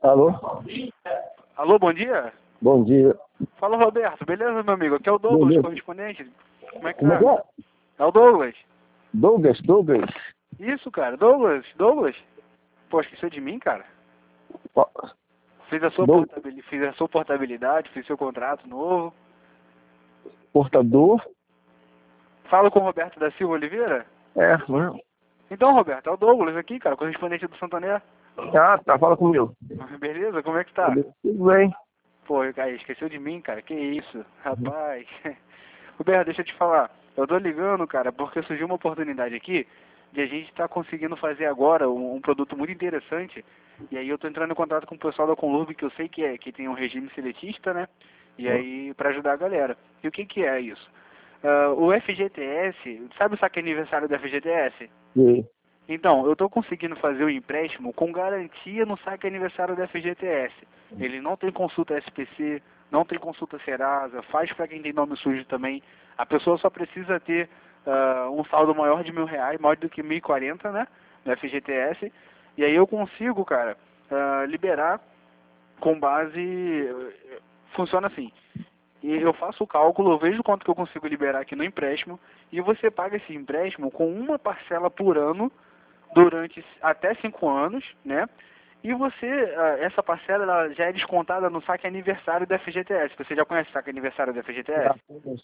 Alô? Alô, bom dia? Bom dia. Fala, Roberto. Beleza, meu amigo? Aqui é o Douglas, Beleza. correspondente. Como é que Como é que tá? é? É o Douglas. Douglas. Isso, cara. Douglas. Pô, esqueceu de mim, cara? Ó, Fiz a sua Dou- portabilidade, fiz seu contrato novo. Portador. Fala com o Roberto da Silva Oliveira? Mano. Então, Roberto, é o Douglas aqui, cara, correspondente do Santander. Ah, tá, fala comigo. Beleza? Como é que tá? Tudo bem. Pô, cara, esqueceu de mim, cara? Que isso? Rapaz. Roberto, deixa eu te falar. Eu tô ligando, cara, porque surgiu uma oportunidade aqui de a gente estar conseguindo fazer agora um produto muito interessante. E aí eu tô entrando em contato com o pessoal da Conlurb, que eu sei que tem um regime seletista, né? E aí, pra ajudar a galera. E o que que é isso? O FGTS, sabe o saque aniversário do FGTS? E Então, eu estou conseguindo fazer o empréstimo com garantia no saque aniversário da FGTS. Ele não tem consulta SPC, não tem consulta Serasa, faz para quem tem nome sujo também. A pessoa só precisa ter um saldo maior de R$ 1.000, maior do que 1.040, né, no FGTS. E aí eu consigo, cara, liberar com base... Funciona assim. E eu faço o cálculo, eu vejo quanto que eu consigo liberar aqui no empréstimo, e você paga esse empréstimo com uma parcela por ano, durante até 5 anos, né? E você, essa parcela ela já é descontada no saque aniversário do FGTS. Você já conhece o saque aniversário do FGTS?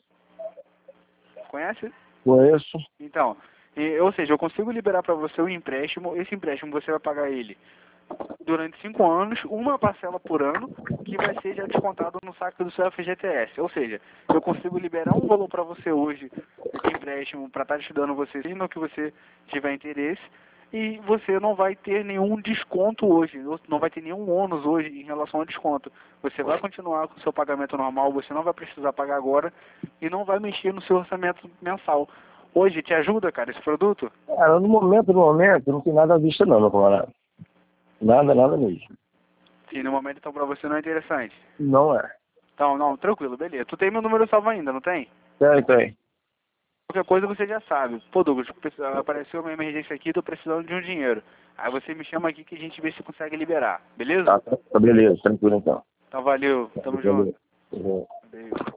Conhece? conheço. Então, ou seja, eu consigo liberar para você o empréstimo. Esse empréstimo você vai pagar ele durante 5 anos, uma parcela por ano, que vai ser já descontado no saque do seu FGTS. Ou seja, eu consigo liberar um valor para você hoje de empréstimo para estar ajudando você, no que você tiver interesse, e você não vai ter nenhum desconto hoje, não vai ter nenhum ônus hoje em relação ao desconto. Você vai continuar com o seu pagamento normal, você não vai precisar pagar agora e não vai mexer no seu orçamento mensal. Hoje te ajuda, cara, esse produto? Cara, no momento, não tem nada à vista não, meu camarada. Nada mesmo. Sim, no momento então para você não é interessante. Não é. Então, não, tranquilo, beleza. Tu tem meu número salvo ainda, não tem? Tem. Qualquer coisa você já sabe. Pô, Douglas, apareceu uma emergência aqui, tô precisando de um dinheiro. Aí você me chama aqui que a gente vê se consegue liberar, beleza? Tá beleza, tranquilo então. Então valeu, tamo junto. Beleza. Valeu.